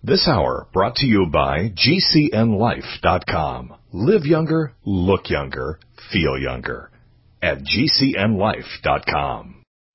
This hour brought to you by GCNLife.com. Live younger, look younger, feel younger at GCNLife.com.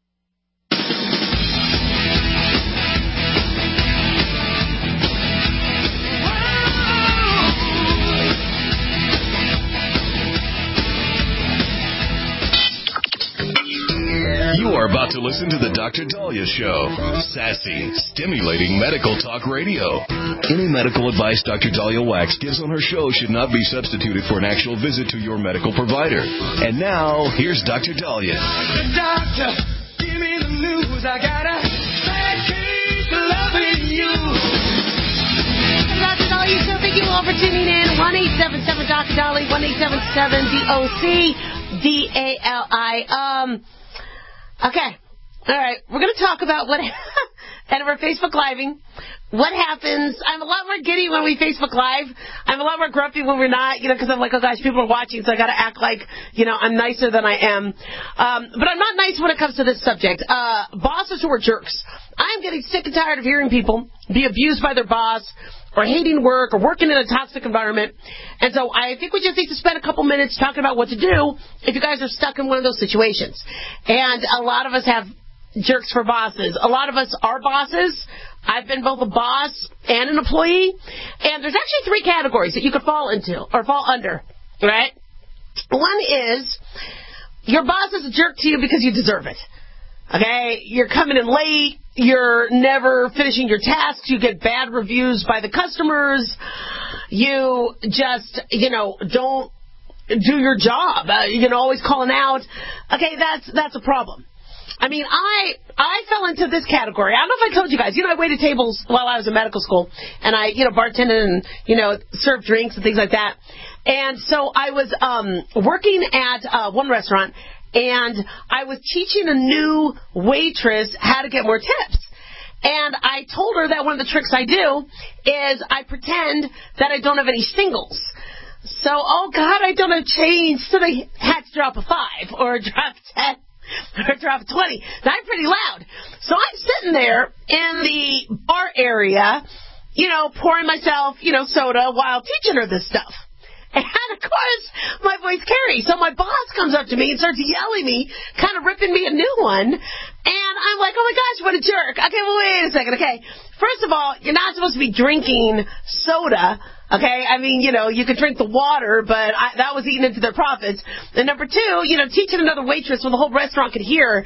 You are about to listen to the Dr. Daliah Show. Sassy, stimulating medical talk radio. Any medical advice Dr. Daliah Wax gives on her show should not be substituted for an actual visit to your medical provider. And now, here's Dr. Daliah. Doctor, give me the news. I got a bad case of loving you. Dr. Daliah Show, thank you all for tuning in. 1-877-Dr. Daliah, 1-877-DOC-DALI. Okay. All right. We're going to talk about what, and we're Facebook Living. What happens? I'm a lot more giddy when we Facebook Live. I'm a lot more grumpy when we're not, because I'm like, oh gosh, people are watching, so I got to act like, I'm nicer than I am. But I'm not nice when it comes to this subject. Bosses who are jerks. I'm getting sick and tired of hearing people be abused by their boss, or hating work, or working in a toxic environment. And so I think we just need to spend a couple minutes talking about what to do if you guys are stuck in one of those situations. And a lot of us have jerks for bosses. A lot of us are bosses. I've been both a boss and an employee. And there's actually 3 categories that you could fall into, or fall under, right? One is, your boss is a jerk to you because you deserve it. Okay, you're coming in late, you're never finishing your tasks, you get bad reviews by the customers, you just, don't do your job, always calling out. Okay, that's a problem. I mean, I fell into this category. I don't know if I told you guys, I waited tables while I was in medical school, and I, bartended and, served drinks and things like that. And so I was working at one restaurant, and I was teaching a new waitress how to get more tips. And I told her that one of the tricks I do is I pretend that I don't have any singles. So, oh God, I don't have change. So they had to drop a 5 or drop 10 or drop a 20. Now, I'm pretty loud. So I'm sitting there in the bar area, pouring myself, soda while teaching her this stuff. And, of course, my voice carries. So my boss comes up to me and starts yelling me, kind of ripping me a new one. And I'm like, oh, my gosh, what a jerk. Okay, well, wait a second. Okay, first of all, you're not supposed to be drinking soda. Okay, I mean, you could drink the water, but that was eating into their profits. And number 2, teaching another waitress when the whole restaurant could hear,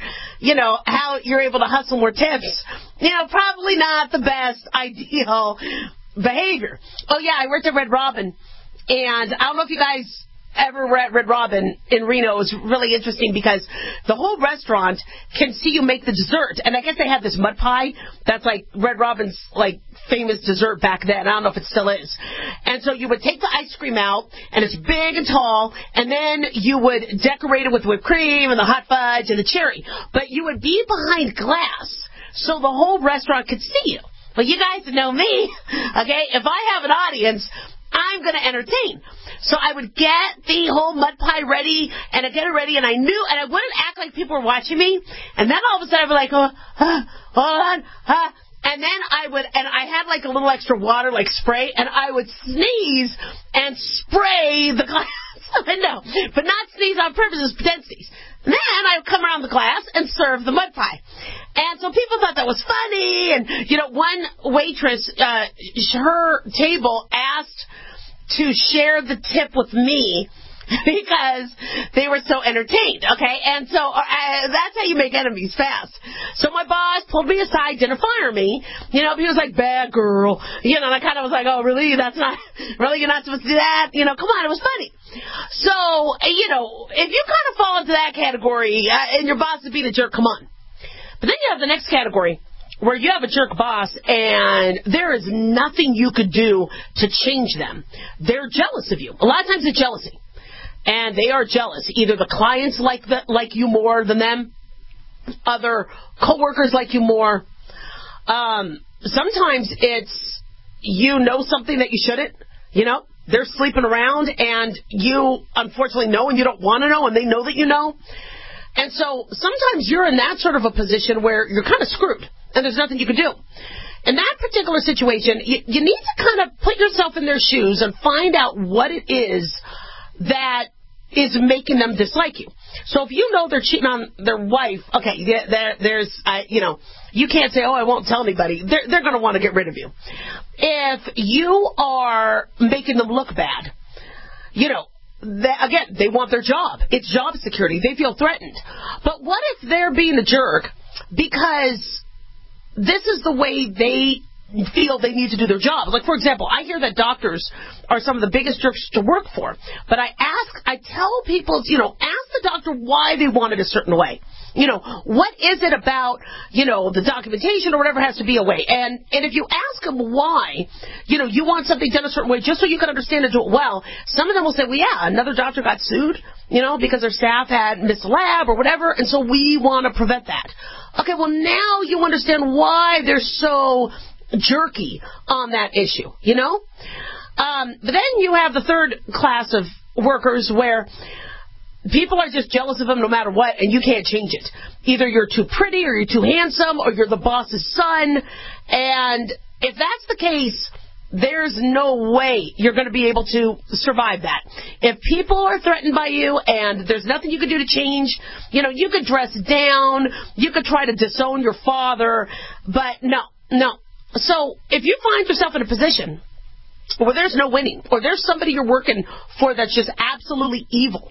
how you're able to hustle more tips. Probably not the best ideal behavior. Oh, yeah, I worked at Red Robin. And I don't know if you guys ever were at Red Robin in Reno. It was really interesting because the whole restaurant can see you make the dessert. And I guess they had this mud pie. That's like Red Robin's famous dessert back then. I don't know if it still is. And so you would take the ice cream out, and it's big and tall, and then you would decorate it with whipped cream and the hot fudge and the cherry. But you would be behind glass so the whole restaurant could see you. But you guys know me, okay? If I have an audience, I'm going to entertain. So I would get the whole mud pie ready, and I'd get it ready, and I wouldn't act like people were watching me. And then all of a sudden I'd be like, hold on, and then I had a little extra water, spray, and I would sneeze and spray the glass window, but not sneeze on purpose, just pretend sneeze. And then I would come around the glass and serve the mud pie. And so people thought that was funny. And, one waitress, her table asked to share the tip with me because they were so entertained, okay? And so that's how you make enemies fast. So my boss pulled me aside, didn't fire me. He was like, bad girl. And I kind of was like, oh, really? You're not supposed to do that? Come on, it was funny. So, if you kind of fall into that category and your boss is being a jerk, come on. But then you have the next category where you have a jerk boss and there is nothing you could do to change them. They're jealous of you. A lot of times it's jealousy. And they are jealous. Either the clients like you more than them, other coworkers like you more. Sometimes it's something that you shouldn't, They're sleeping around, and you unfortunately know, and you don't want to know, and they know that you know. And so sometimes you're in that sort of a position where you're kind of screwed, and there's nothing you can do. in that particular situation, you need to kind of put yourself in their shoes and find out what it is that is making them dislike you. So if you know they're cheating on their wife, okay, you can't say, oh, I won't tell anybody. They're going to want to get rid of you. If you are making them look bad, again, they want their job. It's job security. They feel threatened. But what if they're being a jerk because this is the way they feel they need to do their job? Like, for example, I hear that doctors are some of the biggest jerks to work for. But I tell people, ask the doctor why they want it a certain way. What is it about, the documentation or whatever has to be a way? And if you ask them why, you want something done a certain way just so you can understand and do it well, some of them will say, well, yeah, another doctor got sued, because their staff had missed a lab or whatever, and so we want to prevent that. Okay, well, now you understand why they're so jerky on that issue, But then you have the third class of workers where people are just jealous of them no matter what, and you can't change it. Either you're too pretty, or you're too handsome, or you're the boss's son. And if that's the case, there's no way you're going to be able to survive that. If people are threatened by you and there's nothing you can do to change, you could dress down, you could try to disown your father, but no. So if you find yourself in a position where there's no winning, or there's somebody you're working for that's just absolutely evil,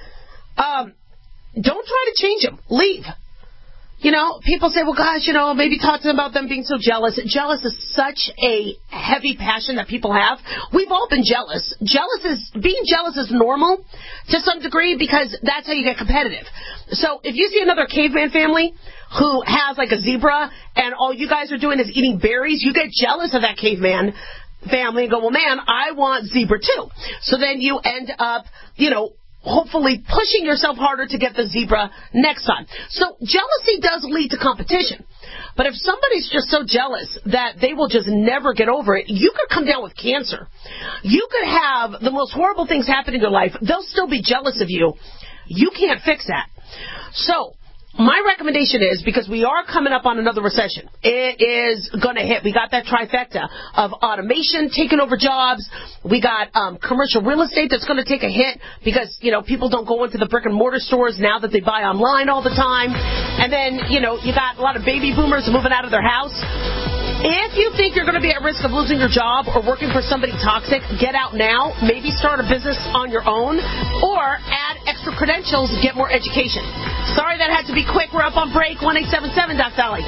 don't try to change them. Leave. People say, well, gosh, maybe talk to them about them being so jealous. Jealous is such a heavy passion that people have. We've all been jealous. Being jealous is normal to some degree because that's how you get competitive. So if you see another caveman family who has like a zebra and all you guys are doing is eating berries, you get jealous of that caveman family and go, well, man, I want zebra too. So then you end up, hopefully pushing yourself harder to get the zebra next time. So jealousy does lead to competition. But if somebody's just so jealous that they will just never get over it, you could come down with cancer. You could have the most horrible things happen in your life. They'll still be jealous of you. You can't fix that. So my recommendation is, because we are coming up on another recession, it is going to hit. We got that trifecta of automation taking over jobs. We got commercial real estate that's going to take a hit because, people don't go into the brick and mortar stores now that they buy online all the time. And then, you got a lot of baby boomers moving out of their house. If you think you're going to be at risk of losing your job or working for somebody toxic, get out now. Maybe start a business on your own or add extra credentials, get more education. Sorry that had to be quick. We're up on break. 1-877 Doc Dolly.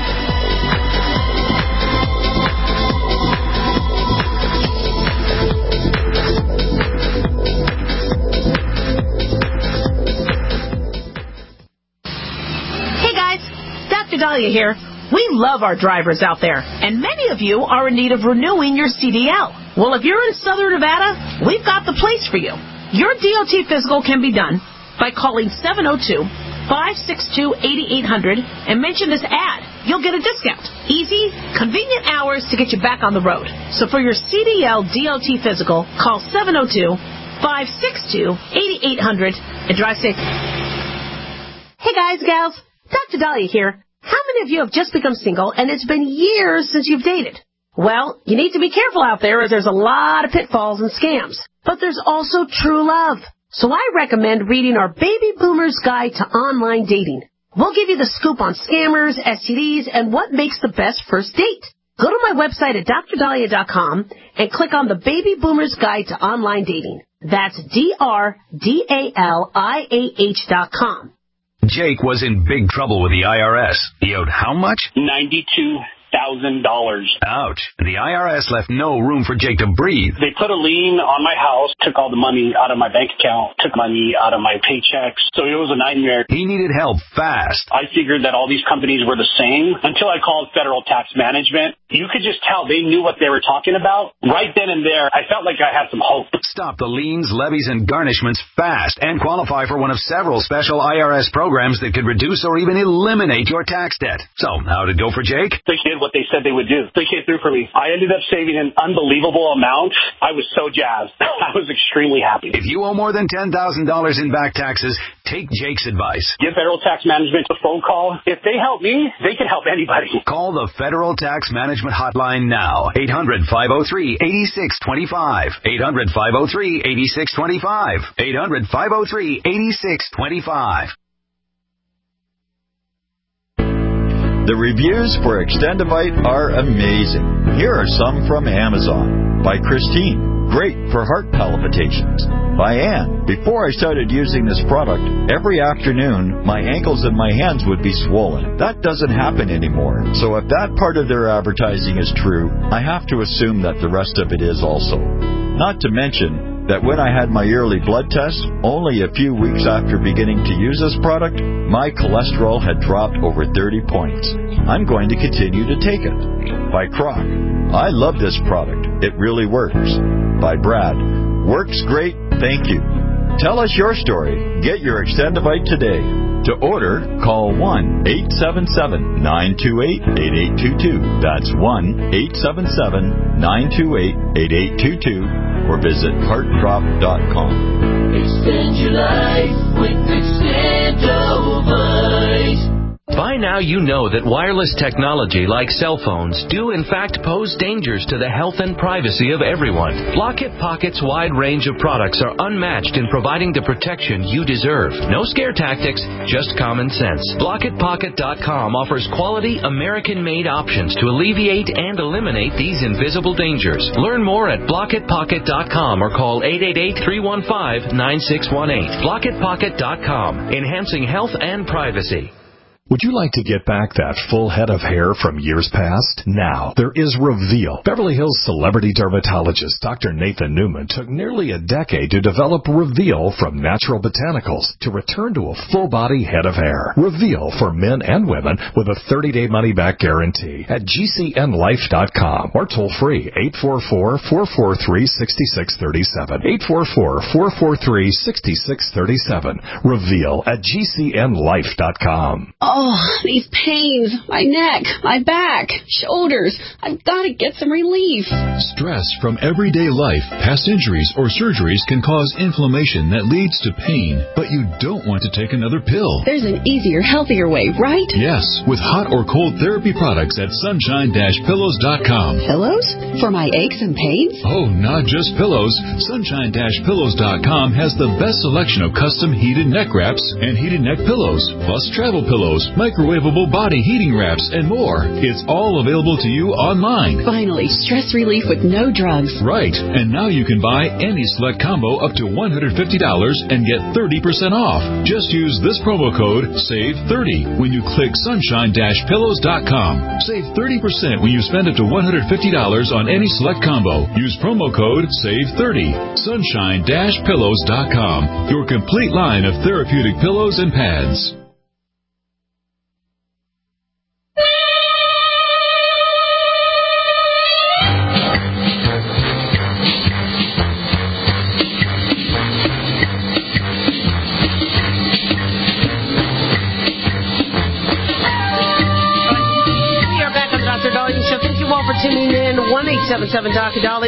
Hey guys, Dr. Dahlia here. We love our drivers out there, and many of you are in need of renewing your CDL. Well, if you're in Southern Nevada, we've got the place for you. Your DOT physical can be done by calling 702-562-8800 and mention this ad. You'll get a discount. Easy, convenient hours to get you back on the road. So for your CDL DOT physical, call 702-562-8800 and drive safe. Hey guys, gals, Dr. Dahlia here. How many of you have just become single and it's been years since you've dated? Well, you need to be careful out there as there's a lot of pitfalls and scams. But there's also true love. So I recommend reading our Baby Boomer's Guide to Online Dating. We'll give you the scoop on scammers, STDs, and what makes the best first date. Go to my website at drdahlia.com and click on the Baby Boomer's Guide to Online Dating. That's DRDALIAH.com. Jake was in big trouble with the IRS. He owed how much? $92,000. Ouch. The IRS left no room for Jake to breathe. They put a lien on my house, took all the money out of my bank account, took money out of my paychecks. So it was a nightmare. He needed help fast. I figured that all these companies were the same until I called Federal Tax Management. You could just tell they knew what they were talking about. Right then and there, I felt like I had some hope. Stop the liens, levies, and garnishments fast and qualify for one of several special IRS programs that could reduce or even eliminate your tax debt. So, how'd it go for Jake? The kid what they said they would do. They came through for me. I ended up saving an unbelievable amount. I was so jazzed. I was extremely happy. If you owe more than $10,000 in back taxes, take Jake's advice. Give Federal Tax Management a phone call. If they help me, they can help anybody. Call the Federal Tax Management Hotline now. 800-503-8625. 800-503-8625. 800-503-8625. The reviews for Extendivite are amazing. Here are some from Amazon. By Christine. Great for heart palpitations. By Ann. Before I started using this product, every afternoon my ankles and my hands would be swollen. That doesn't happen anymore. So if that part of their advertising is true, I have to assume that the rest of it is also. Not to mention that when I had my yearly blood test, only a few weeks after beginning to use this product, my cholesterol had dropped over 30 points. I'm going to continue to take it. By Croc. I love this product. It really works. By Brad. Works great, thank you. Tell us your story. Get your Extendivite today. To order, call 1-877-928-8822. That's 1-877-928-8822. Or visit heartdrop.com. Extend your life with Extendivite. By now you know that wireless technology like cell phones do in fact pose dangers to the health and privacy of everyone. Block-It Pocket's wide range of products are unmatched in providing the protection you deserve. No scare tactics, just common sense. BlockItPocket.com offers quality American-made options to alleviate and eliminate these invisible dangers. Learn more at BlockItPocket.com or call 888-315-9618. BlockItPocket.com, enhancing health and privacy. Would you like to get back that full head of hair from years past? Now, there is Reveal. Beverly Hills celebrity dermatologist Dr. Nathan Newman took nearly a decade to develop Reveal from natural botanicals to return to a full-body head of hair. Reveal for men and women with a 30-day money-back guarantee at GCNlife.com or toll-free 844-443-6637. 844-443-6637. Reveal at GCNlife.com. Oh, these pains, my neck, my back, shoulders. I've got to get some relief. Stress from everyday life, past injuries, or surgeries can cause inflammation that leads to pain, but you don't want to take another pill. There's an easier, healthier way, right? Yes, with hot or cold therapy products at sunshine-pillows.com. Pillows? For my aches and pains? Oh, not just pillows. Sunshine-pillows.com has the best selection of custom heated neck wraps and heated neck pillows, plus travel pillows, microwavable body heating wraps, and more. It's all available to you online. Finally, stress relief with no drugs. Right, and now you can buy any select combo up to $150 and get 30% off. Just use this promo code SAVE30 when you click sunshine-pillows.com. Save 30% when you spend up to $150 on any select combo. Use promo code SAVE30. Sunshine-pillows.com. Your complete line of therapeutic pillows and pads. Tuning in, 1-877-Dr. Dolly,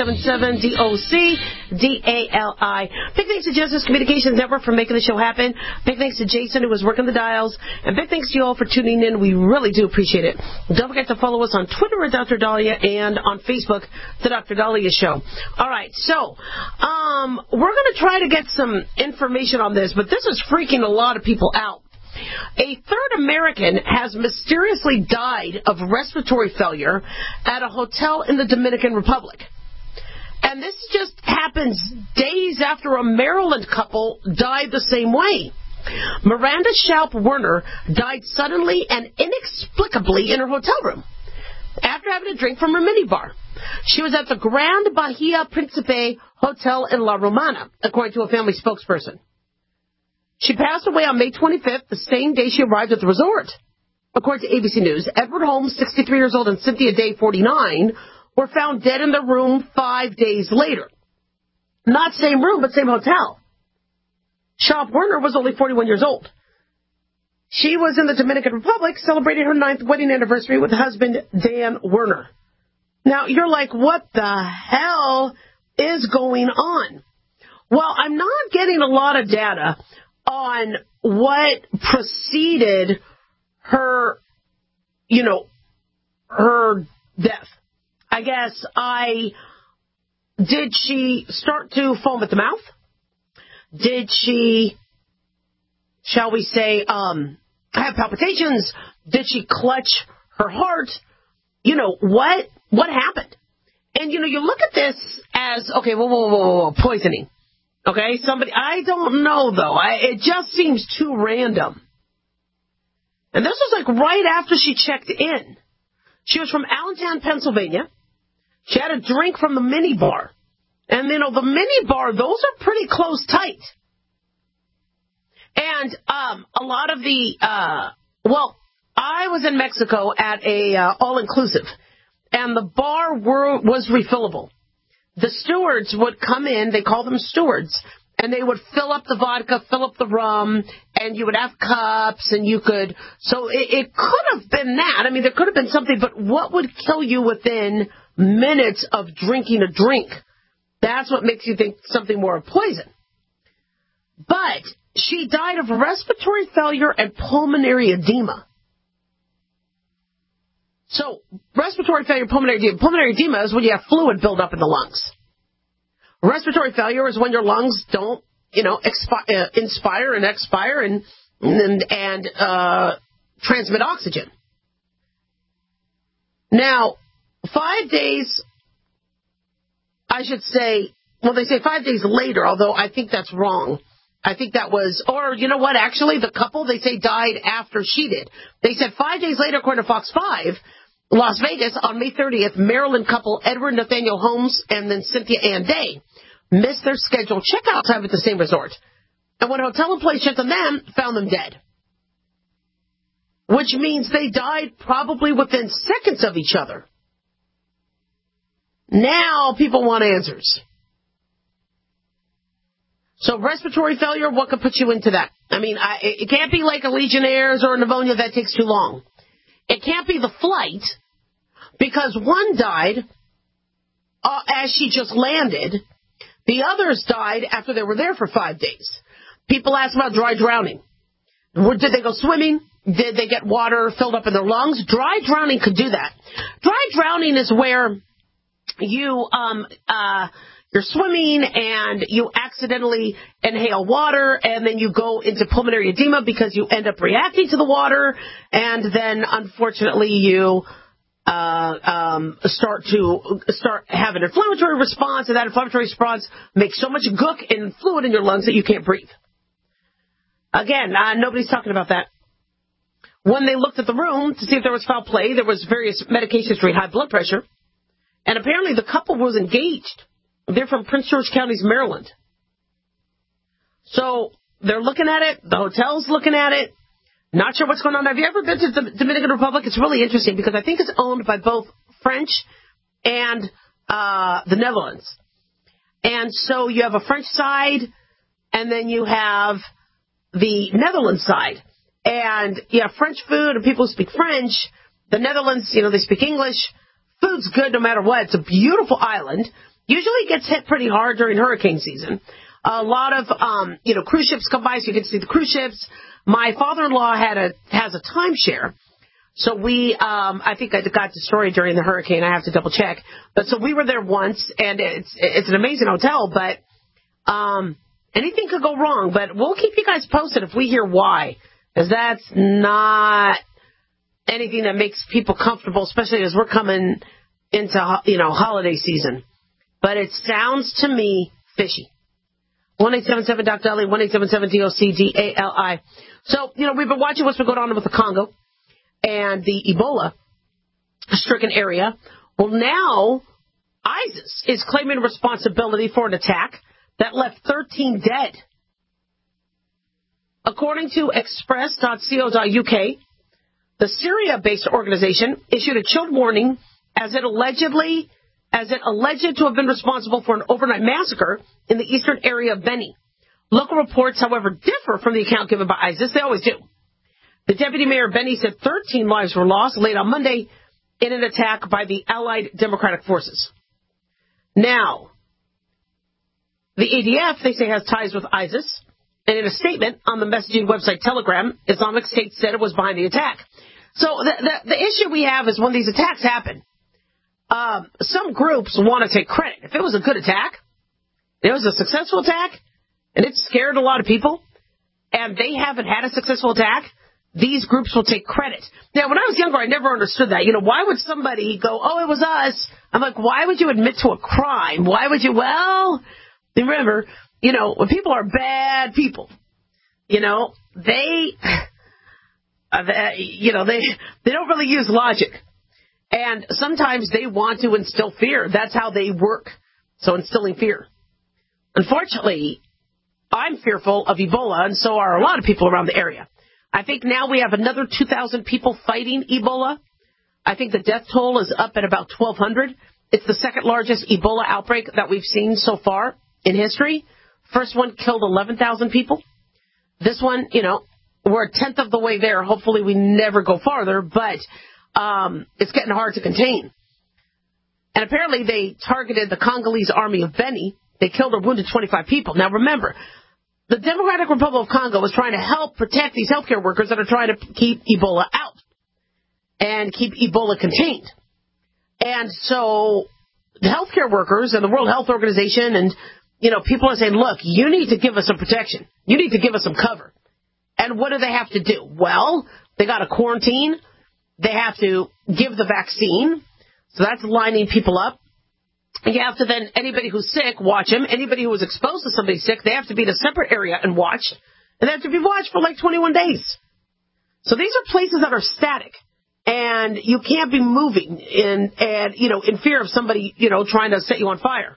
1-877-DOC-DALI. Big thanks to Genesis Communications Network for making the show happen. Big thanks to Jason, who was working the dials. And big thanks to you all for tuning in. We really do appreciate it. Don't forget to follow us on Twitter at Dr. Dahlia and on Facebook, The Dr. Dahlia Show. All right, so we're going to try to get some information on this, but this is freaking a lot of people out. A third American has mysteriously died of respiratory failure at a hotel in the Dominican Republic. And this just happens days after a Maryland couple died the same way. Miranda Schaub Werner died suddenly and inexplicably in her hotel room after having a drink from her minibar. She was at the Grand Bahia Principe Hotel in La Romana, according to a family spokesperson. She passed away on May 25th, the same day she arrived at the resort. According to ABC News, Edward Holmes, 63 years old, and Cynthia Day, 49, were found dead in their room 5 days later. Not same room, but same hotel. Schaub Werner was only 41 years old. She was in the Dominican Republic celebrating her 9th wedding anniversary with husband Dan Werner. Now, you're like, what the hell is going on? Well, I'm not getting a lot of data on what preceded her, her death. I guess did she start to foam at the mouth? Did she, shall we say, have palpitations? Did she clutch her heart? What happened? And, you look at this as, okay, whoa, poisoning. Okay, I don't know, though. It just seems too random. And this was like right after she checked in. She was from Allentown, Pennsylvania. She had a drink from the mini bar. And, the mini bar, those are pretty close tight. And a lot of the, I was in Mexico at a all-inclusive. And the bar was refillable. The stewards would come in, they call them stewards, and they would fill up the vodka, fill up the rum, and you would have cups, and you could, so it could have been that. I mean, there could have been something, but what would kill you within minutes of drinking a drink? That's what makes you think something more of poison. But she died of respiratory failure and pulmonary edema. So, respiratory failure, pulmonary edema is when you have fluid build up in the lungs. Respiratory failure is when your lungs don't, inspire and expire and transmit oxygen. Now, 5 days, I should say, they say 5 days later, although I think that's wrong. I think that was, or you know what, actually, the couple, they say, died after she did. They said 5 days later, according to Fox 5, Las Vegas, on May 30th, Maryland couple Edward Nathaniel Holmes and then Cynthia Ann Day missed their scheduled checkout time at the same resort. And when hotel employees checked on them, found them dead. Which means they died probably within seconds of each other. Now people want answers. So respiratory failure, what could put you into that? I mean, it can't be like a Legionnaire's or a pneumonia that takes too long. It can't be the flight, because one died as she just landed. The others died after they were there for 5 days. People ask about dry drowning. Did they go swimming? Did they get water filled up in their lungs? Dry drowning could do that. Dry drowning is where you're swimming and you accidentally inhale water, and then you go into pulmonary edema because you end up reacting to the water, and then unfortunately you start have an inflammatory response, and that inflammatory response makes so much gook and fluid in your lungs that you can't breathe. Again, nobody's talking about that. When they looked at the room to see if there was foul play, there was various medications to treat high blood pressure, and apparently the couple was engaged. They're from Prince George County, Maryland. So they're looking at it. The hotel's looking at it. Not sure what's going on. Have you ever been to the Dominican Republic? It's really interesting because I think it's owned by both French and the Netherlands. And so you have a French side, and then you have the Netherlands side. And you have French food and people who speak French. The Netherlands, they speak English. Food's good no matter what. It's a beautiful island. Usually gets hit pretty hard during hurricane season. A lot of, cruise ships come by so you get to see the cruise ships. My father-in-law has a timeshare. So we, I think I got destroyed during the hurricane. I have to double check. But so we were there once, and it's an amazing hotel, but, anything could go wrong. But we'll keep you guys posted if we hear why. Because that's not anything that makes people comfortable, especially as we're coming into, holiday season. But it sounds to me fishy. 1-877-DOC-DALI, 1-877-DOC-DALI. So, we've been watching what's been going on with the Congo and the Ebola-stricken area. Well, now ISIS is claiming responsibility for an attack that left 13 dead. According to express.co.uk, the Syria-based organization issued a chilled warning as it alleged to have been responsible for an overnight massacre in the eastern area of Beni. Local reports, however, differ from the account given by ISIS. They always do. The deputy mayor, Benny, said 13 lives were lost late on Monday in an attack by the Allied Democratic Forces. Now, the ADF, they say, has ties with ISIS. And in a statement on the messaging website Telegram, Islamic State said it was behind the attack. So the issue we have is when these attacks happen, some groups want to take credit. If it was a good attack, it was a successful attack, and it scared a lot of people, and they haven't had a successful attack, these groups will take credit. Now, when I was younger, I never understood that. Why would somebody go, oh, it was us? I'm like, why would you admit to a crime? Why would you? Well, remember, when people are bad people, they don't really use logic. And sometimes they want to instill fear. That's how they work. So instilling fear. Unfortunately, I'm fearful of Ebola, and so are a lot of people around the area. I think now we have another 2,000 people fighting Ebola. I think the death toll is up at about 1,200. It's the second largest Ebola outbreak that we've seen so far in history. First one killed 11,000 people. This one, we're a tenth of the way there. Hopefully we never go farther, but it's getting hard to contain. And apparently they targeted the Congolese army of Beni. They killed or wounded 25 people. Now remember, the Democratic Republic of Congo is trying to help protect these healthcare workers that are trying to keep Ebola out and keep Ebola contained. And so the healthcare workers and the World Health Organization and, people are saying, look, you need to give us some protection. You need to give us some cover. And what do they have to do? Well, they got to quarantine. They have to give the vaccine. So that's lining people up. You have to then, anybody who's sick, watch them. Anybody who was exposed to somebody sick, they have to be in a separate area and watched. And they have to be watched for like 21 days. So these are places that are static. And you can't be moving in fear of somebody, trying to set you on fire.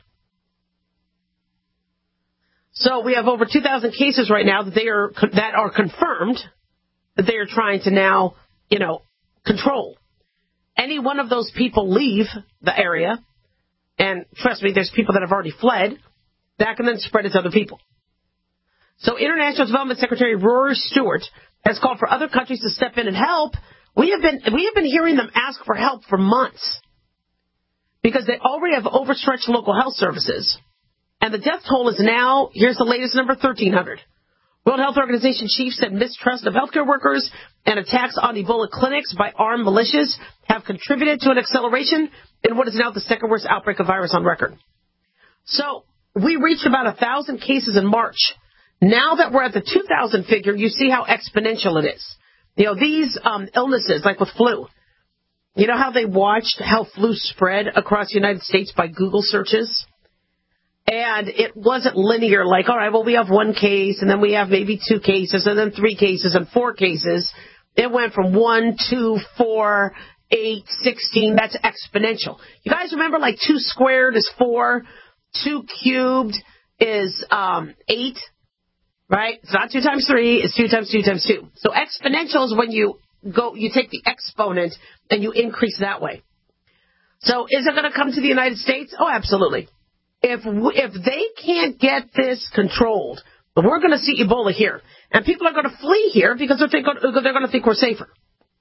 So we have over 2,000 cases right now that are confirmed that they are trying to now, control. Any one of those people leave the area, and trust me, there's people that have already fled, that can then spread it to other people. So International Development Secretary Rory Stewart has called for other countries to step in and help. We have been hearing them ask for help for months because they already have overstretched local health services. And the death toll is now, here's the latest number, 1,300. World Health Organization chief said mistrust of healthcare workers and attacks on Ebola clinics by armed militias have contributed to an acceleration in what is now the second worst outbreak of virus on record. So we reached about 1,000 cases in March. Now that we're at the 2,000 figure, you see how exponential it is. These illnesses, like with flu, how they watched how flu spread across the United States by Google searches? And it wasn't linear, like, all right, well, we have one case, and then we have maybe 2 cases, and then 3 cases, and 4 cases. It went from 1, 2, 4, 8, 16. That's exponential. You guys remember, like, 2 squared is 4, 2 cubed is 8, right? It's not 2 times 3, it's 2 times 2 times 2. So exponential is when you take the exponent, and you increase that way. So is it going to come to the United States? Oh, absolutely. If they can't get this controlled, we're going to see Ebola here. And people are going to flee here because they're going to think we're safer.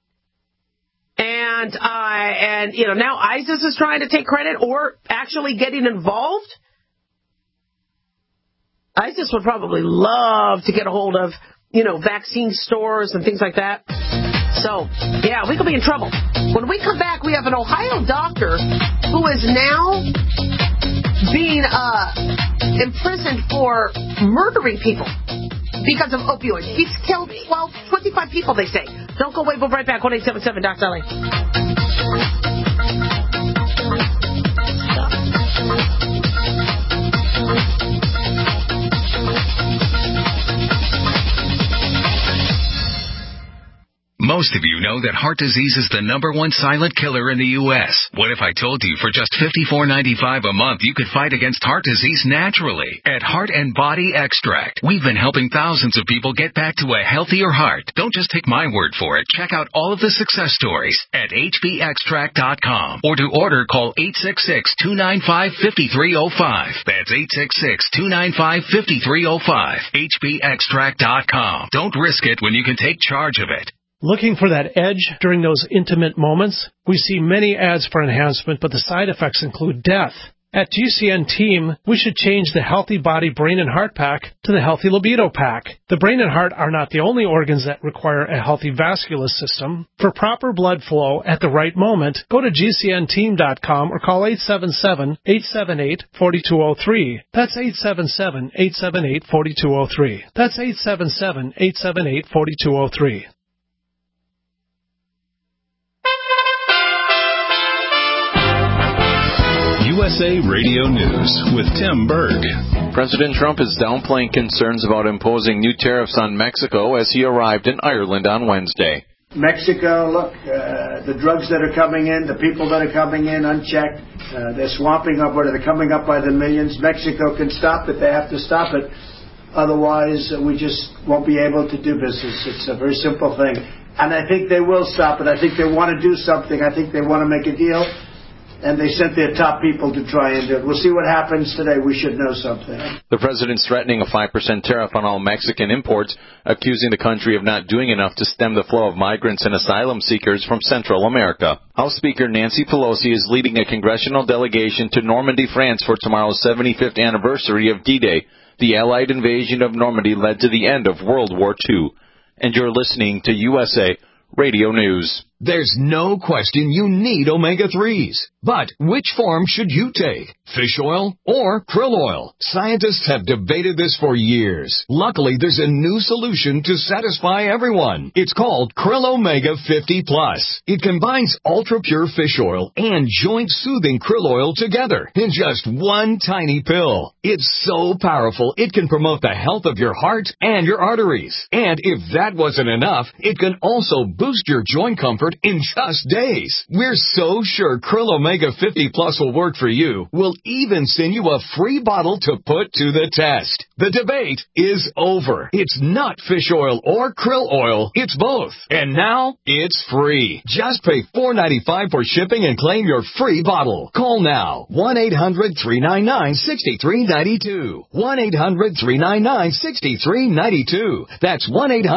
And now ISIS is trying to take credit or actually getting involved. ISIS would probably love to get a hold of, vaccine stores and things like that. So, yeah, we could be in trouble. When we come back, we have an Ohio doctor who is now being imprisoned for murdering people because of opioids. He's killed 25 people, they say. Don't go away. We'll be right back. 1-877 Dr. Most of you know that heart disease is the #1 silent killer in the U.S. What if I told you for just $54.95 a month you could fight against heart disease naturally? At Heart and Body Extract, we've been helping thousands of people get back to a healthier heart. Don't just take my word for it. Check out all of the success stories at hbextract.com. Or to order, call 866-295-5305. That's 866-295-5305. hbextract.com. Don't risk it when you can take charge of it. Looking for that edge during those intimate moments? We see many ads for enhancement, but the side effects include death. At GCN Team, we should change the Healthy Body, Brain, and Heart Pack to the Healthy Libido Pack. The brain and heart are not the only organs that require a healthy vascular system. For proper blood flow at the right moment, go to GCNteam.com or call 877-878-4203. That's 877-878-4203. That's 877-878-4203. USA Radio News with Tim Berg. President Trump is downplaying concerns about imposing new tariffs on Mexico as he arrived in Ireland on Wednesday. Mexico, look, the drugs that are coming in, the people that are coming in unchecked, they're swamping up, they're coming up by the millions. Mexico can stop it. They have to stop it. Otherwise, we just won't be able to do business. It's a very simple thing. And I think they will stop it. I think they want to do something. I think they want to make a deal. And they sent their top people to try and do it. We'll see what happens today. We should know something. The president's threatening a 5% tariff on all Mexican imports, accusing the country of not doing enough to stem the flow of migrants and asylum seekers from Central America. House Speaker Nancy Pelosi is leading a congressional delegation to Normandy, France for tomorrow's 75th anniversary of D-Day. The Allied invasion of Normandy led to the end of World War II. And you're listening to USA Radio News. There's no question you need omega-3s. But which form should you take? Fish oil or krill oil? Scientists have debated this for years. Luckily, there's a new solution to satisfy everyone. It's called Krill Omega 50 Plus. It combines ultra-pure fish oil and joint-soothing krill oil together in just one tiny pill. It's so powerful, it can promote the health of your heart and your arteries. And if that wasn't enough, it can also boost your joint comfort in just days. We're so sure Krill Omega 50 Plus will work for you. We'll even send you a free bottle to put to the test. The debate is over. It's not fish oil or krill oil. It's both. And now it's free. Just pay $4.95 for shipping and claim your free bottle. Call now. 1-800-399-6392. 1-800-399-6392. That's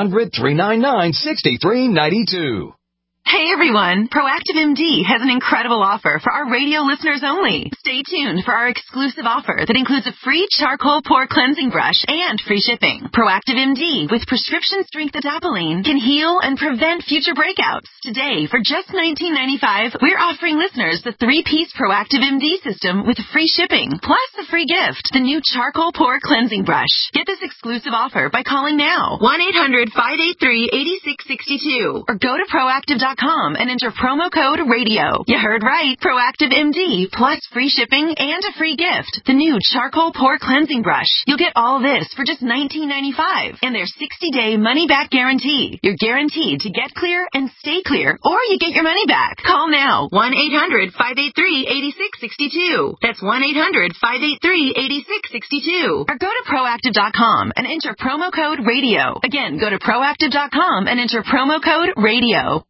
1-800-399-6392. Hey everyone, Proactive MD has an incredible offer for our radio listeners only. Stay tuned for our exclusive offer that includes a free charcoal pore cleansing brush and free shipping. Proactive MD with prescription strength adapalene can heal and prevent future breakouts. Today, for just $19.95, we're offering listeners the 3-piece Proactive MD system with free shipping, plus a free gift, the new charcoal pore cleansing brush. Get this exclusive offer by calling now, 1-800-583-8662, or go to Proactive.com and enter promo code RADIO. You heard right. Proactive MD plus free shipping and a free gift. The new charcoal pore cleansing brush. You'll get all this for just $19.95 and their 60-day money-back guarantee. You're guaranteed to get clear and stay clear, or you get your money back. Call now. 1-800-583-8662. That's 1-800-583-8662. Or go to Proactive.com and enter promo code RADIO. Again, go to Proactive.com and enter promo code RADIO.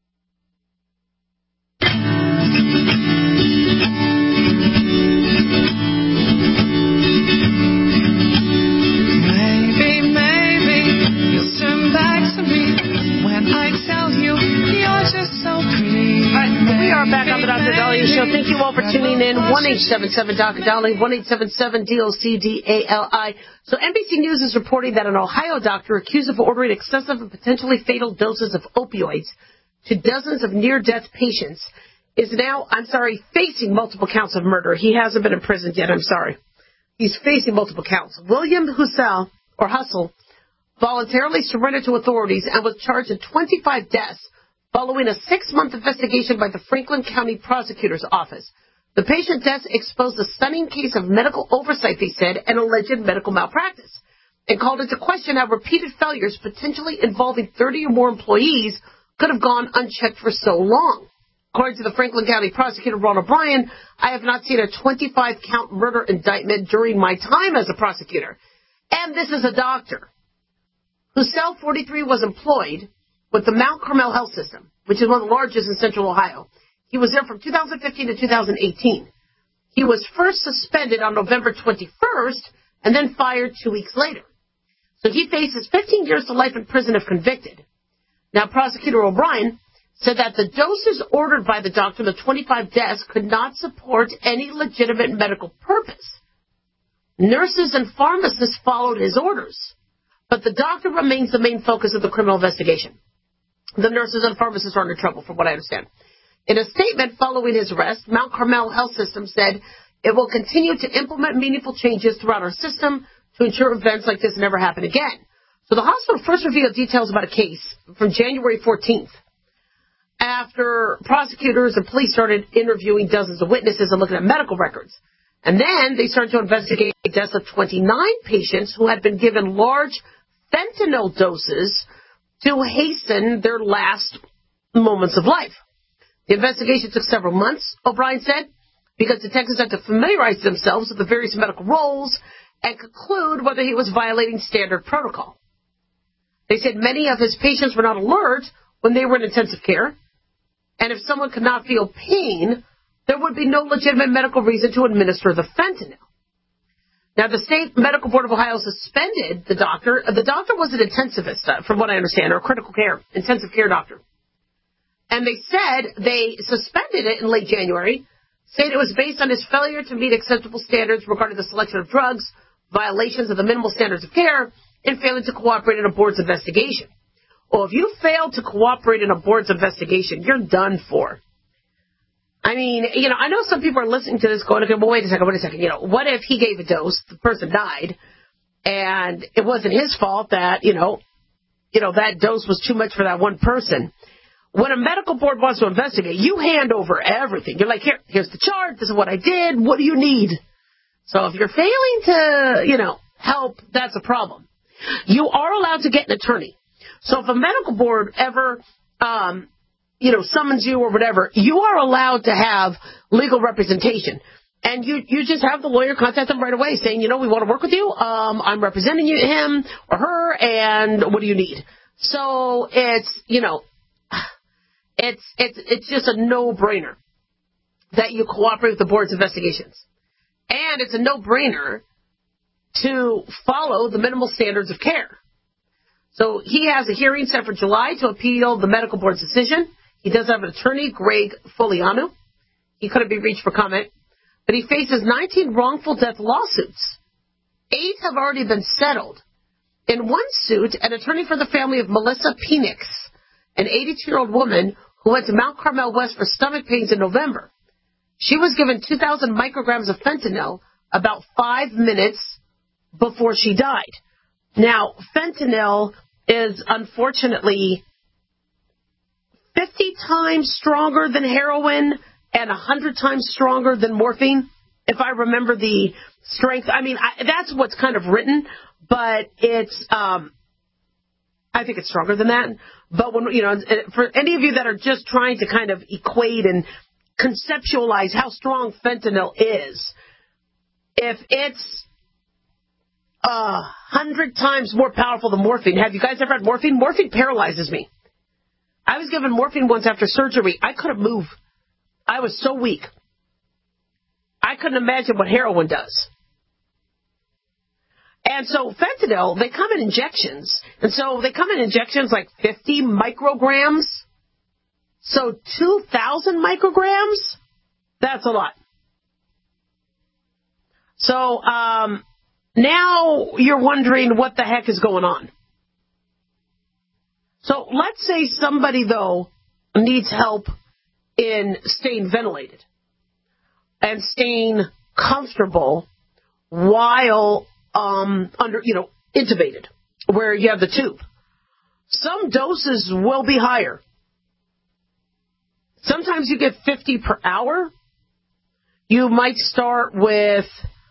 We are back on the Dr. Daliah Show. Thank you all for tuning in. 1-877-Dr. 1-877-DOCDALI. So NBC News is reporting that an Ohio doctor accused of ordering excessive and potentially fatal doses of opioids to dozens of near-death patients is now, facing multiple counts of murder. He hasn't been imprisoned yet, He's facing multiple counts. William Hussle voluntarily surrendered to authorities and was charged with 25 deaths following a 6-month investigation by the Franklin County Prosecutor's Office. The patient deaths exposed a stunning case of medical oversight, they said, and alleged medical malpractice, and called into question how repeated failures, potentially involving 30 or more employees, could have gone unchecked for so long. According to the Franklin County Prosecutor, Ron O'Brien, I have not seen a 25-count murder indictment during my time as a prosecutor. And this is a doctor. Hussle, 43, was employed with the Mount Carmel Health System, which is one of the largest in Central Ohio. He was there from 2015 to 2018. He was first suspended on November 21st and then fired 2 weeks later. So he faces 15 years to life in prison if convicted. Now, Prosecutor O'Brien said that the doses ordered by the doctor, the 25 deaths, could not support any legitimate medical purpose. Nurses and pharmacists followed his orders, but the doctor remains the main focus of the criminal investigation. The nurses and pharmacists are under trouble, from what I understand. In a statement following his arrest, Mount Carmel Health System said it will continue to implement meaningful changes throughout our system to ensure events like this never happen again. So the hospital first revealed details about a case from January 14th. After prosecutors and police started interviewing dozens of witnesses and looking at medical records. And then they started to investigate the deaths of 29 patients who had been given large fentanyl doses to hasten their last moments of life. The investigation took several months, O'Brien said, because detectives had to familiarize themselves with the various medical roles and conclude whether he was violating standard protocol. They said many of his patients were not alert when they were in intensive care, and if someone could not feel pain, there would be no legitimate medical reason to administer the fentanyl. Now, the State Medical Board of Ohio suspended the doctor. The doctor was an intensivist, from what I understand, or a critical care, intensive care doctor. And they said they suspended it in late January, saying it was based on his failure to meet acceptable standards regarding the selection of drugs, violations of the minimal standards of care, and failing to cooperate in a board's investigation. Well, if you fail to cooperate in a board's investigation, you're done for. I mean, I know some people are listening to this going, okay, well, wait a second. What if he gave a dose, the person died, and it wasn't his fault that, that dose was too much for that one person? When a medical board wants to investigate, you hand over everything. You're like, here's the chart. This is what I did. What do you need? So if you're failing to, help, that's a problem. You are allowed to get an attorney. So if a medical board ever, summons you or whatever, you are allowed to have legal representation. And you just have the lawyer contact them right away saying, we want to work with you. I'm representing him or her, and what do you need? So it's just a no-brainer that you cooperate with the board's investigations. And it's a no-brainer to follow the minimal standards of care. So he has a hearing set for July to appeal the medical board's decision. He does have an attorney, Greg Foliano. He couldn't be reached for comment. But he faces 19 wrongful death lawsuits. 8 have already been settled. In one suit, an attorney for the family of Melissa Penix, an 82-year-old woman who went to Mount Carmel West for stomach pains in November. She was given 2,000 micrograms of fentanyl about 5 minutes before she died. Now, fentanyl is unfortunately 50 times stronger than heroin and 100 times stronger than morphine, if I remember the strength. I mean, that's what's kind of written, but it's, I think it's stronger than that. But when, for any of you that are just trying to kind of equate and conceptualize how strong fentanyl is, if it's 100 times more powerful than morphine. Have you guys ever had morphine? Morphine paralyzes me. I was given morphine once after surgery. I couldn't move. I was so weak. I couldn't imagine what heroin does. And so fentanyl, they come in injections. And so they come in injections like 50 micrograms. So 2,000 micrograms? That's a lot. So, now you're wondering what the heck is going on. So let's say somebody, though, needs help in staying ventilated and staying comfortable while intubated, where you have the tube. Some doses will be higher. Sometimes you get 50 per hour. You might start with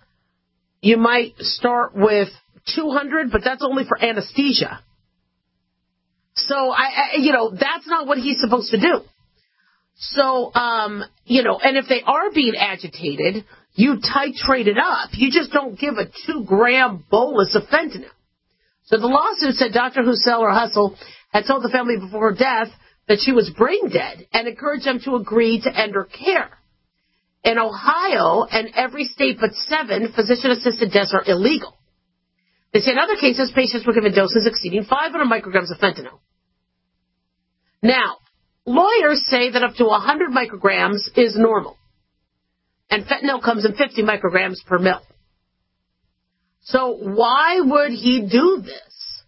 200, but that's only for anesthesia. So, that's not what he's supposed to do. So, and if they are being agitated, you titrate it up. You just don't give a 2-gram bolus of fentanyl. So the lawsuit said Dr. Hussel had told the family before her death that she was brain dead and encouraged them to agree to end her care. In Ohio and every state but 7, physician-assisted deaths are illegal. They say in other cases, patients were given doses exceeding 500 micrograms of fentanyl. Now, lawyers say that up to 100 micrograms is normal. And fentanyl comes in 50 micrograms per mil. So why would he do this?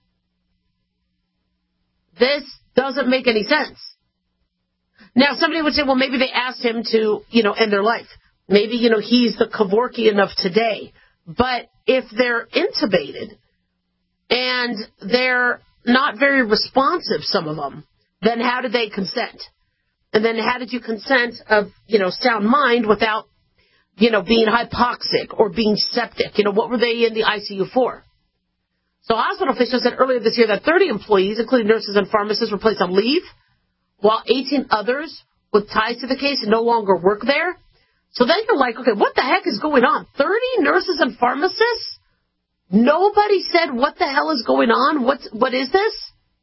This doesn't make any sense. Now, somebody would say, well, maybe they asked him to, end their life. Maybe, he's the Kevorkian of today. But if they're intubated and they're not very responsive, some of them, then how did they consent? And then how did you consent of, sound mind without, being hypoxic or being septic? What were they in the ICU for? So hospital officials said earlier this year that 30 employees, including nurses and pharmacists, were placed on leave, while 18 others with ties to the case no longer work there. So then you're like, okay, what the heck is going on? 30 nurses and pharmacists? Nobody said what the hell is going on? What is this?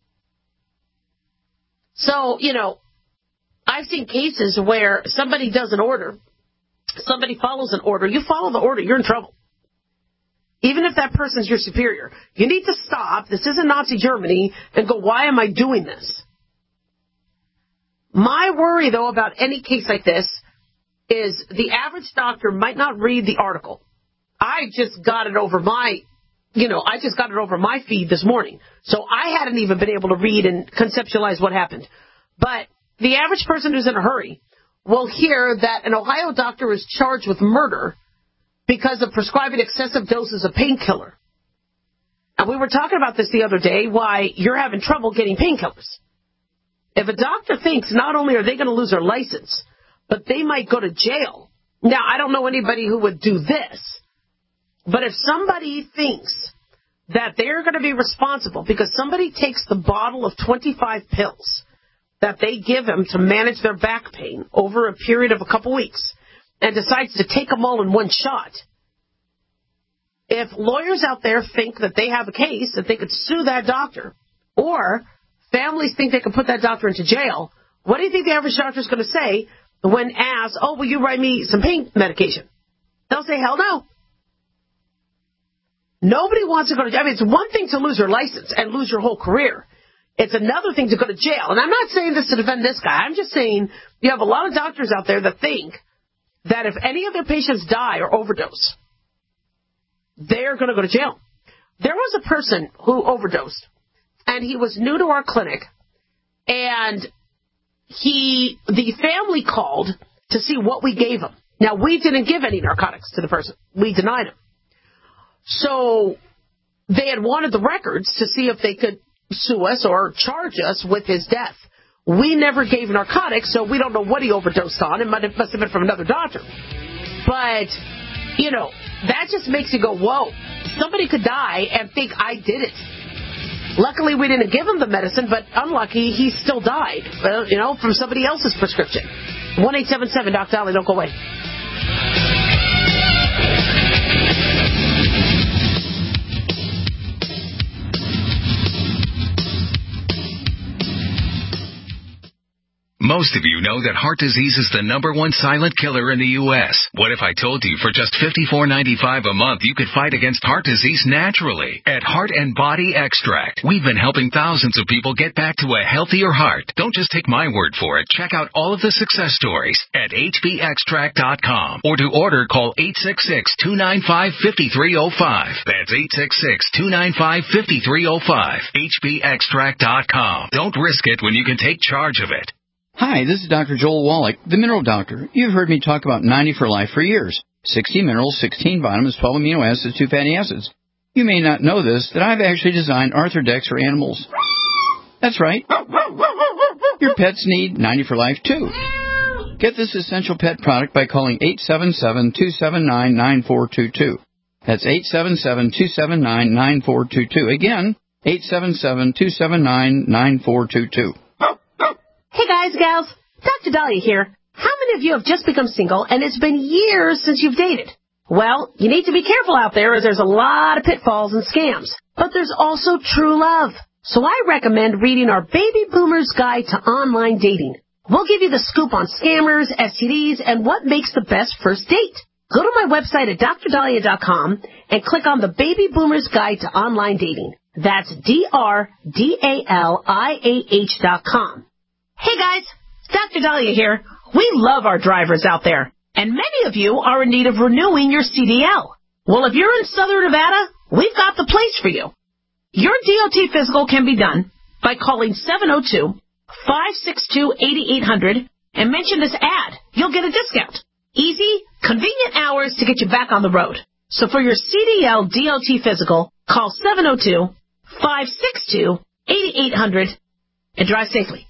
So, I've seen cases where somebody does an order, somebody follows an order, you follow the order, you're in trouble. Even if that person's your superior. You need to stop, this isn't Nazi Germany, and go, why am I doing this? My worry, though, about any case like this is the average doctor might not read the article. I just got it over my feed this morning. So I hadn't even been able to read and conceptualize what happened. But the average person who's in a hurry will hear that an Ohio doctor is charged with murder because of prescribing excessive doses of painkiller. And we were talking about this the other day, why you're having trouble getting painkillers. If a doctor thinks not only are they going to lose their license, but they might go to jail. Now, I don't know anybody who would do this, but if somebody thinks that they're going to be responsible because somebody takes the bottle of 25 pills that they give them to manage their back pain over a period of a couple weeks and decides to take them all in one shot, if lawyers out there think that they have a case, that they could sue that doctor, or families think they can put that doctor into jail, what do you think the average doctor is going to say when asked, oh, will you write me some pain medication? They'll say, hell no. Nobody wants to go to jail. I mean, it's one thing to lose your license and lose your whole career. It's another thing to go to jail. And I'm not saying this to defend this guy. I'm just saying you have a lot of doctors out there that think that if any of their patients die or overdose, they're going to go to jail. There was a person who overdosed, and he was new to our clinic, and the family called to see what we gave him. Now, we didn't give any narcotics to the person. We denied him. So they had wanted the records to see if they could sue us or charge us with his death. We never gave narcotics, so we don't know what he overdosed on. It must have been from another doctor. But, that just makes you go, whoa, somebody could die and think I did it. Luckily, we didn't give him the medicine, but unlucky, he still died, from somebody else's prescription. 1-877 Doc Dolly, don't go away. Most of you know that heart disease is the #1 silent killer in the U.S. What if I told you for just $54.95 a month you could fight against heart disease naturally? At Heart and Body Extract, we've been helping thousands of people get back to a healthier heart. Don't just take my word for it. Check out all of the success stories at hbextract.com. Or to order, call 866-295-5305. That's 866-295-5305. hbextract.com. Don't risk it when you can take charge of it. Hi, this is Dr. Joel Wallach, the Mineral Doctor. You've heard me talk about 90 for Life for years. 60 minerals, 16 vitamins, 12 amino acids, 2 fatty acids. You may not know this, that I've actually designed Arthrodex for animals. That's right. Your pets need 90 for Life, too. Get this essential pet product by calling 877-279-9422. That's 877-279-9422. Again, 877-279-9422. Hey guys, gals, Dr. Dahlia here. How many of you have just become single and it's been years since you've dated? Well, you need to be careful out there as there's a lot of pitfalls and scams. But there's also true love. So I recommend reading our Baby Boomer's Guide to Online Dating. We'll give you the scoop on scammers, STDs, and what makes the best first date. Go to my website at drdahlia.com and click on the Baby Boomer's Guide to Online Dating. That's DRDALIAH.com. Hey guys, Dr. Dahlia here. We love our drivers out there, and many of you are in need of renewing your CDL. Well, if you're in Southern Nevada, we've got the place for you. Your DOT physical can be done by calling 702-562-8800 and mention this ad. You'll get a discount. Easy, convenient hours to get you back on the road. So for your CDL DOT physical, call 702-562-8800 and drive safely.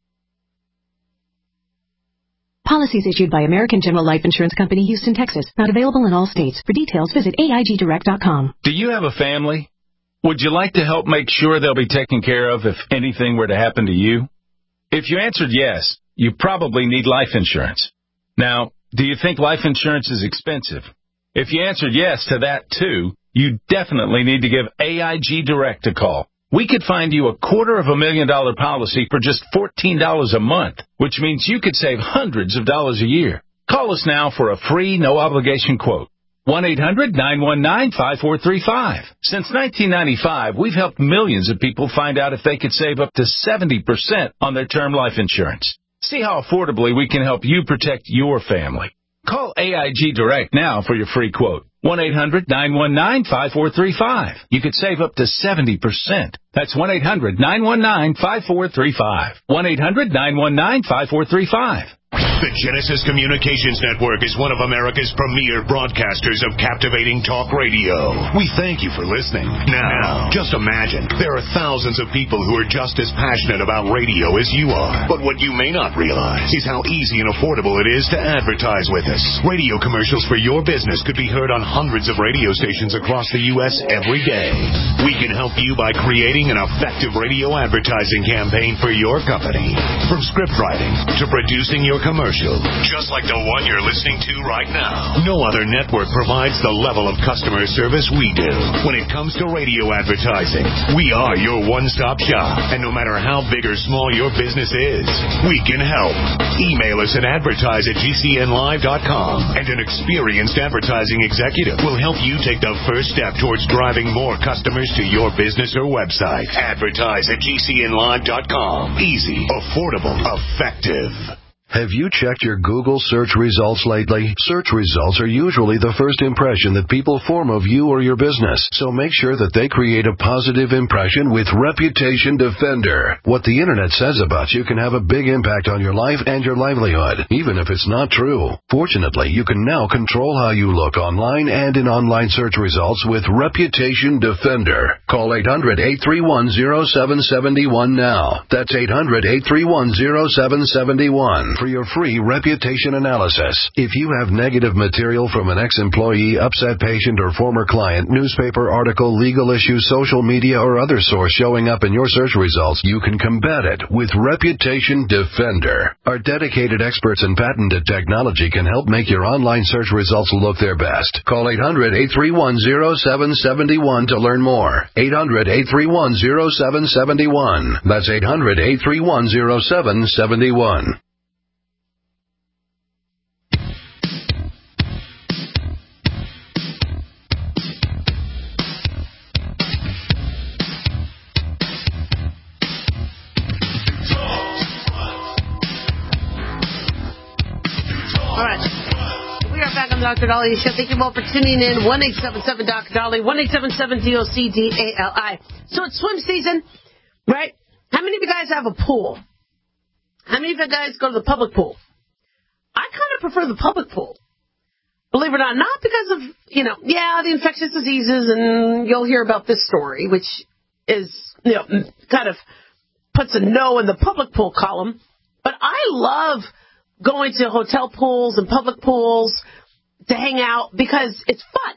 Policies issued by American General Life Insurance Company, Houston, Texas. Not available in all states. For details, visit AIGdirect.com. Do you have a family? Would you like to help make sure they'll be taken care of if anything were to happen to you? If you answered yes, you probably need life insurance. Now, do you think life insurance is expensive? If you answered yes to that too, you definitely need to give AIG Direct a call. We could find you a $250,000 policy for just $14 a month, which means you could save hundreds of dollars a year. Call us now for a free, no-obligation quote. 1-800-919-5435. Since 1995, we've helped millions of people find out if they could save up to 70% on their term life insurance. See how affordably we can help you protect your family. Call AIG Direct now for your free quote. 1-800-919-5435. You could save up to 70%. That's 1-800-919-5435. 1-800-919-5435. The Genesis Communications Network is one of America's premier broadcasters of captivating talk radio. We thank you for listening. Now, just imagine, there are thousands of people who are just as passionate about radio as you are. But what you may not realize is how easy and affordable it is to advertise with us. Radio commercials for your business could be heard on hundreds of radio stations across the U.S. every day. We can help you by creating an effective radio advertising campaign for your company. From script writing to producing your commercial, just like the one you're listening to right now. No other network provides the level of customer service we do. When it comes to radio advertising, we are your one-stop shop. And no matter how big or small your business is, we can help. Email us at advertise@gcnlive.com, and an experienced advertising executive will help you take the first step towards driving more customers to your business or website. Advertise@gcnlive.com. Easy, affordable, effective. Have you checked your Google search results lately? Search results are usually the first impression that people form of you or your business, so make sure that they create a positive impression with Reputation Defender. What the internet says about you can have a big impact on your life and your livelihood, even if it's not true. Fortunately, you can now control how you look online and in online search results with Reputation Defender. Call 800-831-0771 now. That's 800-831-0771. For your free reputation analysis. If you have negative material from an ex-employee, upset patient, or former client, newspaper article, legal issue, social media, or other source showing up in your search results, you can combat it with Reputation Defender. Our dedicated experts in patented technology can help make your online search results look their best. Call 800-831-0771 to learn more. 800-831-0771. That's 800-831-0771. Dr. Dolly Show. Thank you all for tuning in. 1-877-Dr. Dolly, 1-877-DOC-DALI. So it's swim season, right? How many of you guys have a pool? How many of you guys go to the public pool? I kind of prefer the public pool. Believe it or not because of, the infectious diseases, and you'll hear about this story, which is, kind of puts a no in the public pool column. But I love going to hotel pools and public pools to hang out because it's fun.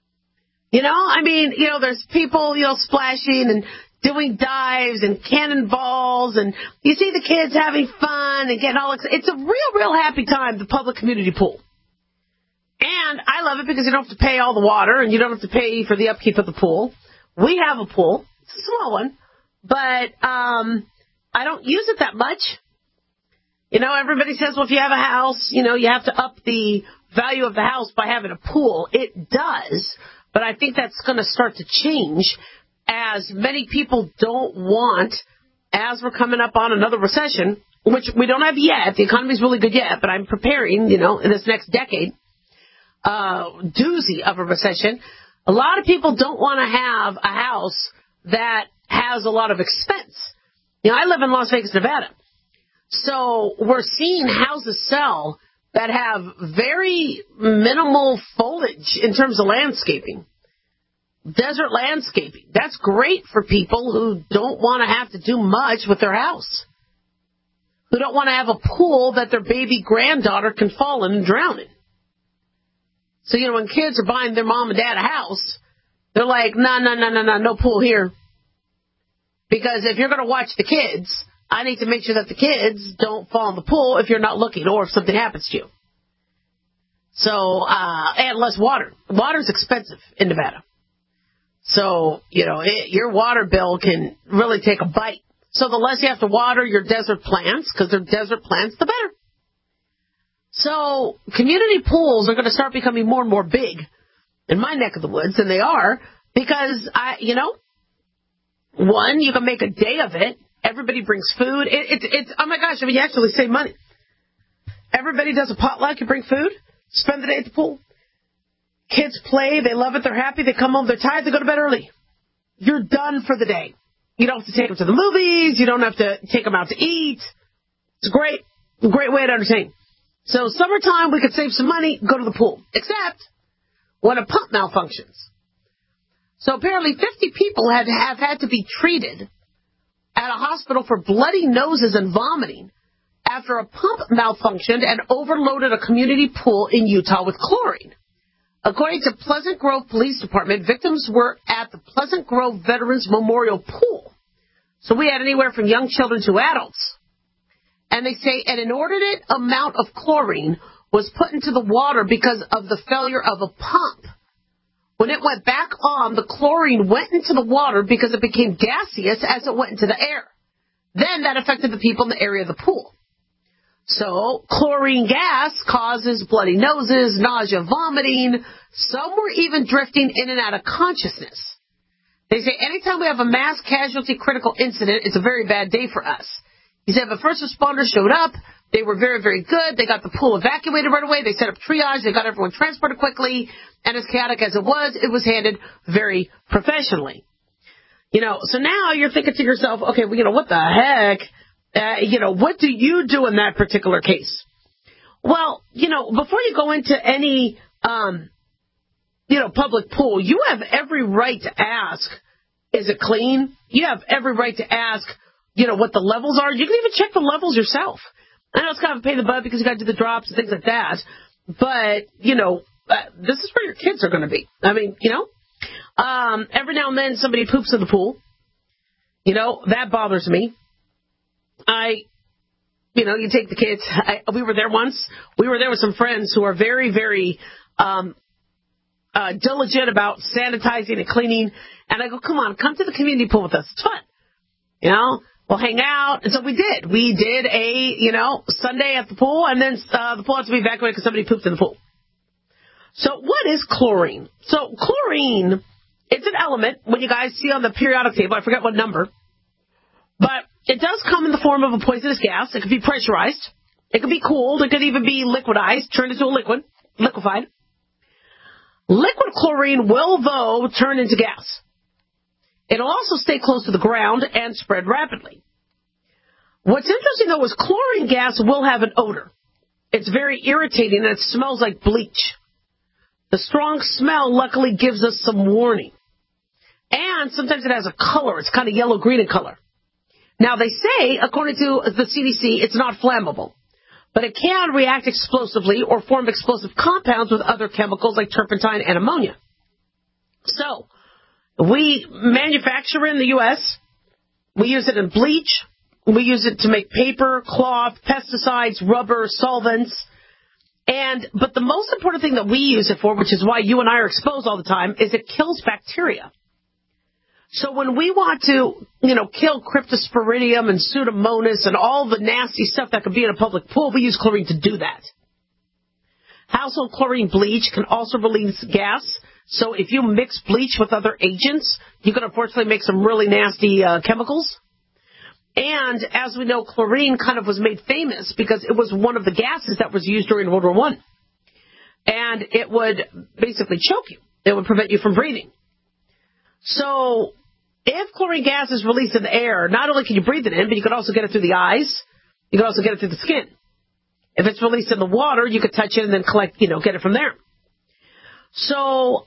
There's people, splashing and doing dives and cannonballs, and you see the kids having fun and getting all excited. It's a real happy time, the public community pool. And I love it because you don't have to pay all the water and you don't have to pay for the upkeep of the pool. We have a pool. It's a small one, but I don't use it that much. Everybody says, well, if you have a house, you have to up the value of the house by having a pool. It does, but I think that's going to start to change as many people don't want, as we're coming up on another recession, which we don't have yet. The economy's really good yet, but I'm preparing, in this next decade, doozy of a recession. A lot of people don't want to have a house that has a lot of expense. I live in Las Vegas, Nevada. So we're seeing houses sell that have very minimal foliage in terms of landscaping. Desert landscaping. That's great for people who don't want to have to do much with their house. Who don't want to have a pool that their baby granddaughter can fall in and drown in. So, when kids are buying their mom and dad a house, they're like, no pool here. Because if you're going to watch the kids, I need to make sure that the kids don't fall in the pool if you're not looking or if something happens to you. So, and less water. Water's expensive in Nevada. So, your water bill can really take a bite. So the less you have to water your desert plants, because they're desert plants, the better. So community pools are going to start becoming more and more big in my neck of the woods, and they are, because, one, you can make a day of it. Everybody brings food. It's oh my gosh, you actually save money. Everybody does a potluck. You bring food, spend the day at the pool. Kids play. They love it. They're happy. They come home. They're tired. They go to bed early. You're done for the day. You don't have to take them to the movies. You don't have to take them out to eat. It's a great way to entertain. So summertime, we could save some money, go to the pool. Except when a pump malfunctions. So apparently 50 people have had to be treated at a hospital for bloody noses and vomiting after a pump malfunctioned and overloaded a community pool in Utah with chlorine. According to Pleasant Grove Police Department, victims were at the Pleasant Grove Veterans Memorial Pool. So we had anywhere from young children to adults. And they say an inordinate amount of chlorine was put into the water because of the failure of a pump. When it went back on, the chlorine went into the water because it became gaseous as it went into the air. Then that affected the people in the area of the pool. So chlorine gas causes bloody noses, nausea, vomiting. Some were even drifting in and out of consciousness. They say anytime we have a mass casualty critical incident, it's a very bad day for us. He said the first responders showed up. They were very, very good. They got the pool evacuated right away. They set up triage. They got everyone transported quickly. And as chaotic as it was handled very professionally. So now you're thinking to yourself, okay, well, what the heck? What do you do in that particular case? Well, before you go into any, public pool, you have every right to ask, is it clean? You have every right to ask, what the levels are. You can even check the levels yourself. I know it's kind of a pain in the butt because you got to do the drops and things like that. But, this is where your kids are going to be. I mean, every now and then somebody poops in the pool. That bothers me. You take the kids. We were there once. We were there with some friends who are very, very diligent about sanitizing and cleaning. And I go, come on, come to the community pool with us. It's fun. We'll hang out. And so we did. We did a, Sunday at the pool, and then the pool had to be evacuated because somebody pooped in the pool. So what is chlorine? So chlorine, it's an element, when you guys see on the periodic table, I forget what number, but it does come in the form of a poisonous gas. It could be pressurized. It could be cooled. It could even be liquidized, turned into a liquefied. Liquid chlorine will, though, turn into gas. It'll also stay close to the ground and spread rapidly. What's interesting, though, is chlorine gas will have an odor. It's very irritating, and it smells like bleach. The strong smell, luckily, gives us some warning. And sometimes it has a color. It's kind of yellow-green in color. Now, they say, according to the CDC, it's not flammable. But it can react explosively or form explosive compounds with other chemicals like turpentine and ammonia. So, we manufacture in the U.S. We use it in bleach. We use it to make paper, cloth, pesticides, rubber, solvents. But the most important thing that we use it for, which is why you and I are exposed all the time, is it kills bacteria. So when we want to, kill cryptosporidium and pseudomonas and all the nasty stuff that could be in a public pool, we use chlorine to do that. Household chlorine bleach can also release gas. So if you mix bleach with other agents, you can unfortunately make some really nasty chemicals. And as we know, chlorine kind of was made famous because it was one of the gases that was used during World War I. And it would basically choke you. It would prevent you from breathing. So if chlorine gas is released in the air, not only can you breathe it in, but you could also get it through the eyes. You could also get it through the skin. If it's released in the water, you could touch it and then collect, get it from there. So,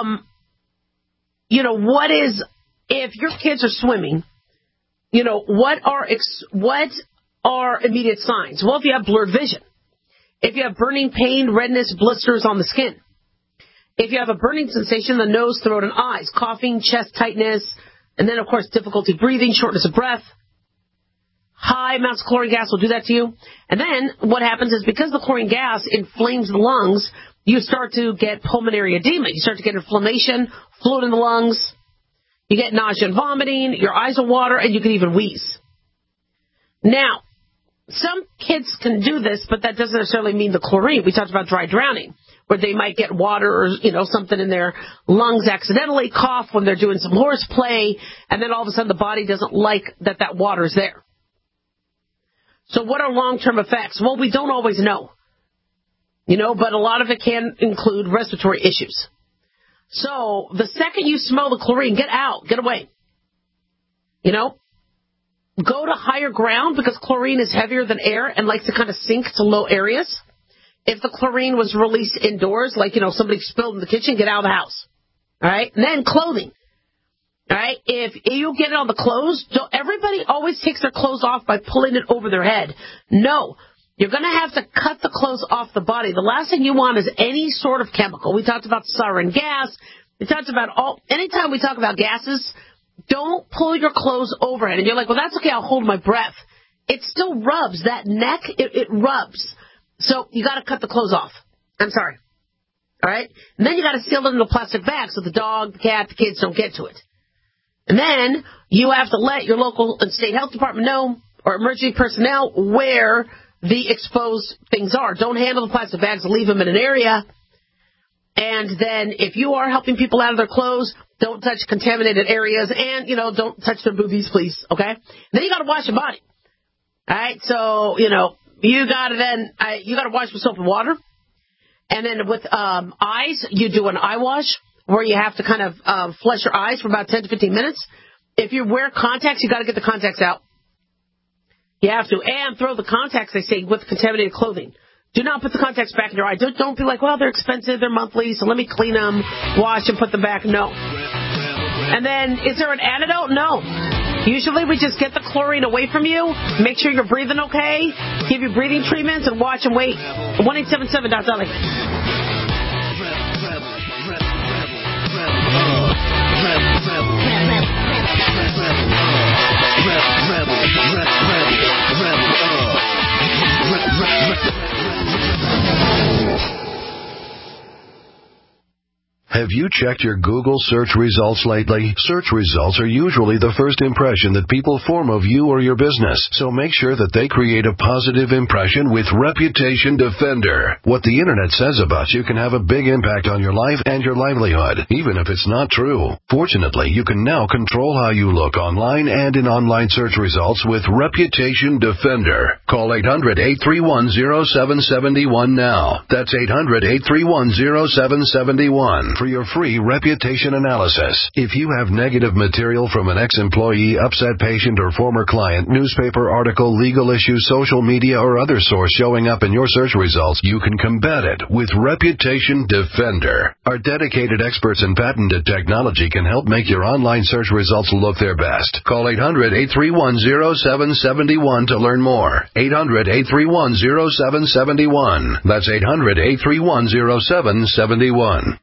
if your kids are swimming, what are immediate signs? Well, if you have blurred vision, if you have burning pain, redness, blisters on the skin, if you have a burning sensation in the nose, throat, and eyes, coughing, chest tightness, and then, of course, difficulty breathing, shortness of breath, high amounts of chlorine gas will do that to you. And then what happens is because the chlorine gas inflames the lungs, you start to get pulmonary edema. You start to get inflammation, fluid in the lungs. You get nausea and vomiting. Your eyes will water, and you can even wheeze. Now, some kids can do this, but that doesn't necessarily mean the chlorine. We talked about dry drowning, where they might get water or, something in their lungs accidentally, cough when they're doing some horseplay, and then all of a sudden the body doesn't like that water's there. So what are long-term effects? Well, we don't always know, but a lot of it can include respiratory issues. So the second you smell the chlorine, get out, get away. Go to higher ground because chlorine is heavier than air and likes to kind of sink to low areas. If the chlorine was released indoors, like, somebody spilled in the kitchen, get out of the house. All right? And then clothing. All right? If you get it on the clothes, everybody always takes their clothes off by pulling it over their head. No. You're going to have to cut the clothes off the body. The last thing you want is any sort of chemical. We talked about sarin gas. We talked about anytime we talk about gases, don't pull your clothes overhead. And you're like, well, that's okay. I'll hold my breath. It still rubs. That neck, it rubs. So you got to cut the clothes off. I'm sorry. All right? And then you got to seal it in a plastic bag so the dog, the cat, the kids don't get to it. And then you have to let your local and state health department know, or emergency personnel, where the exposed things are. Don't handle the plastic bags. Leave them in an area. And then if you are helping people out of their clothes, don't touch contaminated areas. And, don't touch their boobies, please. Okay? Then you got to wash your body. All right? So, you got to wash with soap and water. And then with eyes, you do an eye wash where you have to kind of flush your eyes for about 10 to 15 minutes. If you wear contacts, you got to get the contacts out. You have to. And throw the contacts, they say, with contaminated clothing. Do not put the contacts back in your eye. Don't be like, well, they're expensive, they're monthly, so let me clean them, wash, and put them back. No. And then, is there an antidote? No. Usually we just get the chlorine away from you, make sure you're breathing okay, give you breathing treatments, and watch and wait. 1-877-DOC. Have you checked your Google search results lately? Search results are usually the first impression that people form of you or your business, so make sure that they create a positive impression with Reputation Defender. What the internet says about you can have a big impact on your life and your livelihood, even if it's not true. Fortunately, you can now control how you look online and in online search results with Reputation Defender. Call 800-831-0771 now. That's 800-831-0771. For your free reputation analysis. If you have negative material from an ex-employee, upset patient, or former client, newspaper article, legal issue, social media, or other source showing up in your search results, you can combat it with Reputation Defender. Our dedicated experts in patented technology can help make your online search results look their best. Call 800-831-0771 to learn more. 800-831-0771. That's 800-831-0771.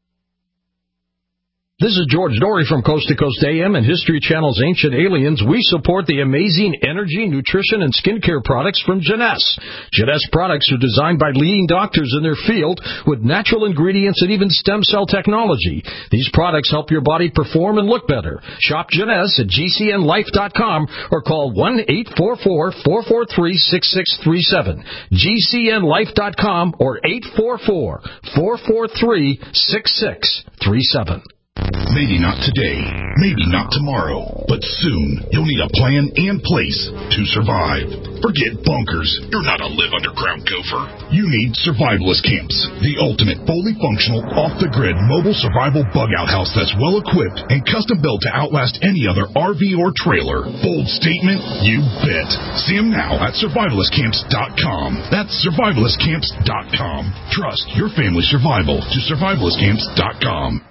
This is George Dory from Coast to Coast AM and History Channel's Ancient Aliens. We support the amazing energy, nutrition, and skincare products from Jeunesse. Jeunesse products are designed by leading doctors in their field with natural ingredients and even stem cell technology. These products help your body perform and look better. Shop Jeunesse at GCNlife.com or call 1-844-443-6637. GCNlife.com or 844-443-6637. Maybe not today, maybe not tomorrow, but soon you'll need a plan and place to survive. Forget bunkers. You're not a live underground gopher. You need Survivalist Camps, the ultimate fully functional, off-the-grid mobile survival bug-out house that's well-equipped and custom-built to outlast any other RV or trailer. Bold statement? You bet. See them now at survivalistcamps.com. That's survivalistcamps.com. Trust your family's survival to survivalistcamps.com.